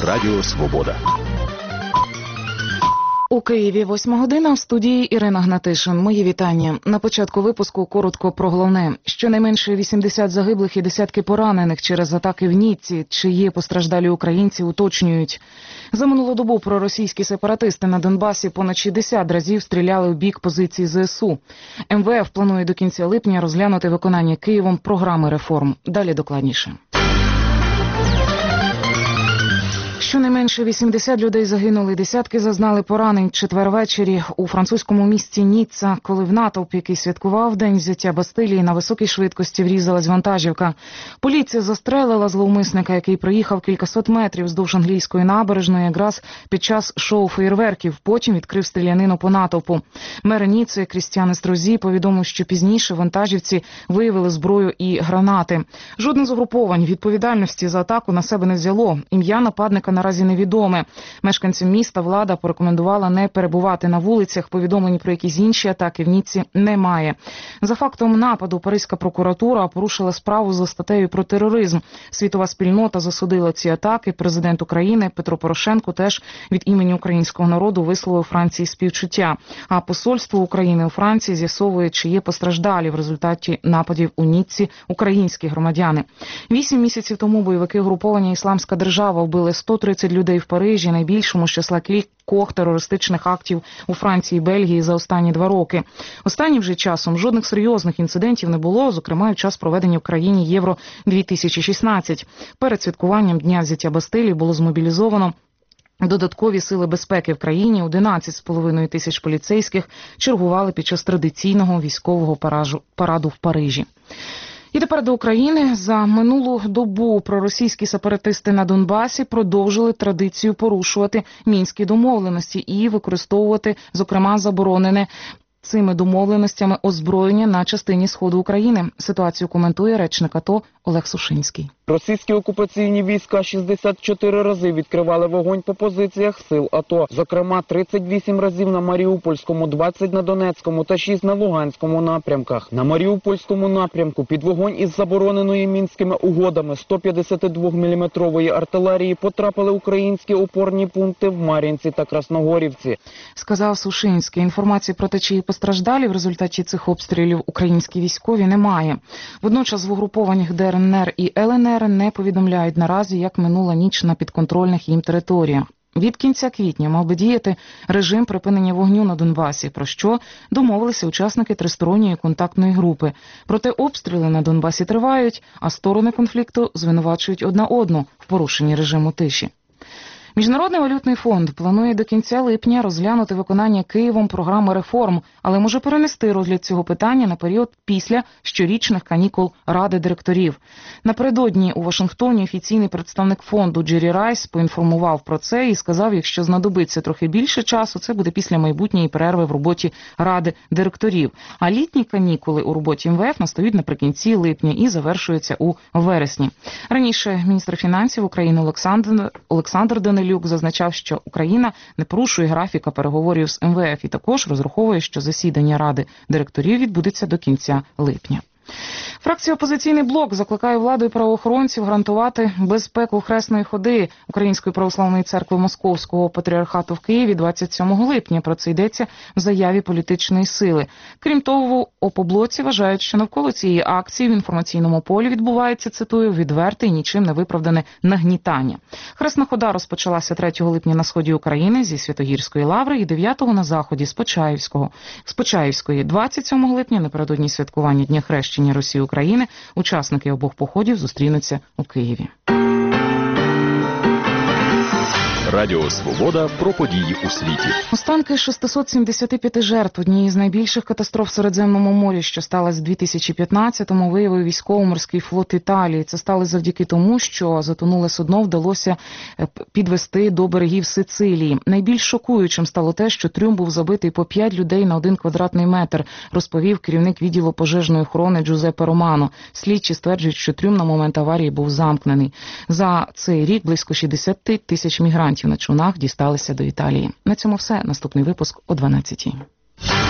Радіо Свобода. У Києві 8 година, в студії Ірина Гнатишин. Мої вітання. На початку випуску коротко про головне. Щонайменше 80 загиблих і десятки поранених через атаки в Ніцці. Чи є постраждалі українці, уточнюють. За минулу добу проросійські сепаратисти на Донбасі понад 60 разів стріляли в бік позицій ЗСУ. МВФ планує до кінця липня розглянути виконання Києвом програми реформ. Далі докладніше. Щонайменше 80 людей загинули, десятки зазнали поранень в четвер ввечері у французькому місті Ніцца, коли в натовп, який святкував День взяття Бастилії, на високій швидкості врізалась вантажівка. Поліція застрелила зловмисника, який проїхав кількасот метрів вздовж англійської набережної якраз під час шоу феєрверків, потім відкрив стрілянину по натовпу. Мер Ніцци Крістіан Естрозі повідомив, що пізніше вантажівці виявили зброю і гранати. Жодне з угруповань відповідальності за атаку на себе не взяло. Ім'я нападника наразі невідоме. Мешканцям міста влада порекомендувала не перебувати на вулицях, повідомлень про якісь інші атаки в Ніцці немає. За фактом нападу Паризька прокуратура порушила справу за статтею про тероризм. Світова спільнота засудила ці атаки. Президент України Петро Порошенко теж від імені українського народу висловив Франції співчуття. А посольство України у Франції з'ясовує, чи є постраждалі в результаті нападів у Ніцці українські громадяни. 8 місяців тому бойовики угруповання «Ісламська держава» вбили 130 людей в Парижі, найбільшому з числа кількох терористичних актів у Франції і Бельгії за останні 2 роки. Останнім же часом жодних серйозних інцидентів не було, зокрема, в час проведення в країні Євро-2016. Перед святкуванням Дня взяття Бастилії було змобілізовано додаткові сили безпеки в країні. 11,5 тисяч поліцейських чергували під час традиційного військового параду в Парижі. І тепер до України. За минулу добу проросійські сепаратисти на Донбасі продовжили традицію порушувати мінські домовленості і використовувати, зокрема, заборонене цими домовленостями озброєння на частині сходу України. Ситуацію коментує речник АТО Олег Сушинський. Російські окупаційні війська 64 рази відкривали вогонь по позиціях сил АТО. Зокрема, 38 разів на Маріупольському, 20 на Донецькому та 6 на Луганському напрямках. На Маріупольському напрямку під вогонь із забороненої мінськими угодами 152-мм артилерії потрапили українські опорні пункти в Мар'їнці та Красногорівці. Сказав Сушинський. Інформації про те, чи постраждалі в результаті цих обстрілів українські військові, немає. Водночас в угрупованнях ДНР і ЛНР не повідомляють наразі, як минула ніч на підконтрольних їм територіях. Від кінця квітня мав би діяти режим припинення вогню на Донбасі, про що домовилися учасники тристоронньої контактної групи. Проте обстріли на Донбасі тривають, а сторони конфлікту звинувачують одна одну в порушенні режиму тиші. Міжнародний валютний фонд планує до кінця липня розглянути виконання Києвом програми реформ, але може перенести розгляд цього питання на період після щорічних канікул Ради директорів. Напередодні у Вашингтоні офіційний представник фонду Джері Райс поінформував про це і сказав, якщо знадобиться трохи більше часу, це буде після майбутньої перерви в роботі Ради директорів. А літні канікули у роботі МВФ настають наприкінці липня і завершуються у вересні. Раніше міністр фінансів України Олександр Данилюк зазначав, що Україна не порушує графіка переговорів з МВФ і також розраховує, що засідання Ради директорів відбудеться до кінця липня. Фракція «Опозиційний блок» закликає владу і правоохоронців гарантувати безпеку Хресної ходи Української православної церкви Московського патріархату в Києві 27 липня. Про це йдеться в заяві політичної сили. Крім того, в «Опоблоці» вважають, що навколо цієї акції в інформаційному полі відбувається, цитую, відверте і нічим не виправдане нагнітання. Хресна хода розпочалася 3 липня на сході України зі Святогірської лаври і 9-го на заході з Почаївської. 27 липня, напередодні святкування Дня хрещення Росії України, учасники обох походів зустрінуться у Києві. Радіо Свобода про події у світі. Останки 675 жертв однієї з найбільших катастроф в Середземному морі, що сталося в 2015-му, виявив військово-морський флот Італії. Це сталося завдяки тому, що затонуле судно вдалося підвести до берегів Сицилії. Найбільш шокуючим стало те, що трюм був забитий по 5 людей на 1 квадратний метр, розповів керівник відділу пожежної охорони Джузеппе Романо. Слідчі стверджують, що трюм на момент аварії був замкнений. За цей рік близько 60 тисяч мігрантів на човнах дісталися до Італії. На цьому все. Наступний випуск о 12-й.